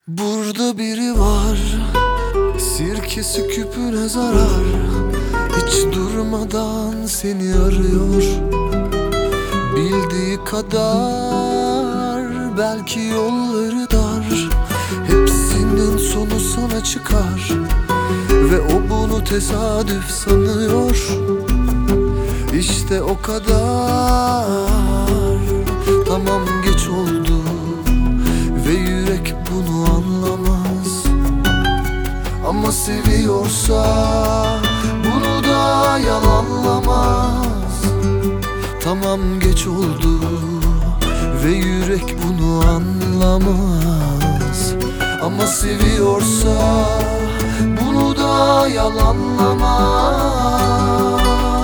Burada biri var, sirkesi küpüne zarar. Hiç durmadan seni arıyor. Bildiği kadar belki yolları dar. Hepsinin sonu sana çıkar ve o bunu tesadüf sanıyor. İşte o kadar. Tamam, geç oldu ve yürek bunu anlamaz. Ama seviyorsa bunu da yalanlamaz. Tamam, geç oldu ve yürek bunu anlamaz. Ama seviyorsa bunu da yalanlamaz.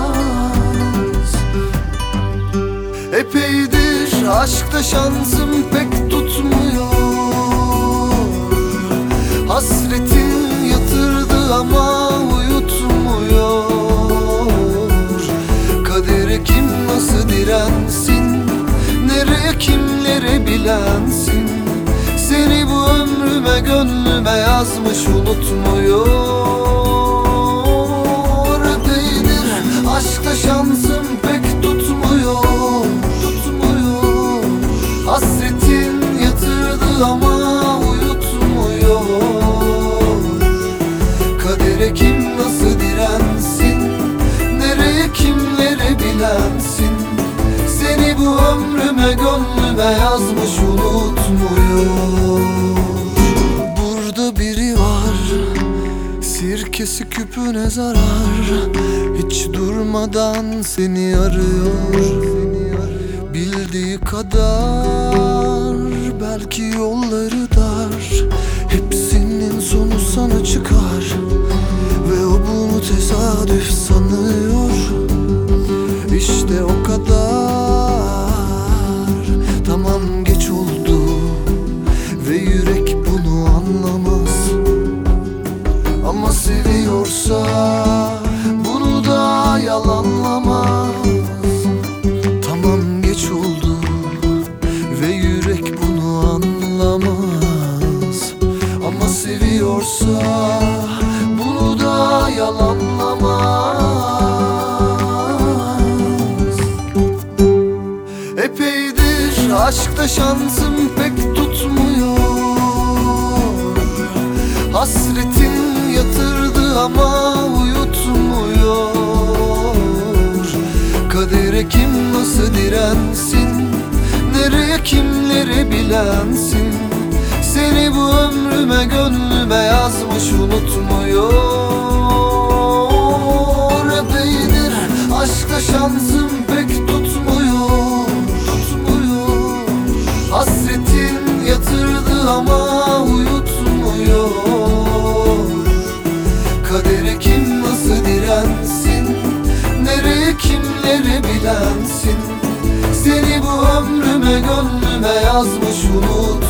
Epeydir aşkta şansım pek tutmuyor. Hasretin yatırdı ama uyutmuyor. Kadere kim nasıl dirensin, nereye kimlere bilensin. Seni bu ömrüme gönlüme yazmış, unutmuyor. Epeydir aşkta şansım pek tutmuyor. Hasretin yatırdı ama uyutmuyor. Kadere kim nasıl dirensin, nereye kimlere bilensin. Seni bu ömrüme gönlüme yazmış, unutmuyor. Burada biri var, sirkesi küpüne zarar. Hiç durmadan seni arıyor. Bildiği kadar belki yolları dar. Hepsinin sonu sana çıkar ve o bunu tesadüf sanıyor. İşte o kadar. Tamam, geç oldu ve yürek bunu anlamaz. Ama seviyorsa bunu da yalanlamaz. Tamam, geç oldu ve yürek bunu anlamaz. Ama seviyorsa bunu da yalanlamaz. Epeydir aşkta şansım pek tutmuyor. Hasretin yatırdı ama uyutmuyor. Kadere kim nasıl dirensin, nereye kimlere bilensin. Seni bu ömrüme gönlüme yazmış, unutmuyor. Epeydir aşkta şansım pek tutmuyor. Hasretin yatırdı ama uyutmuyor. Kadere kim nasıl dirensin, nereye kimlere bilensin. Seni bu ömrüme gönlüme yazmış, unut.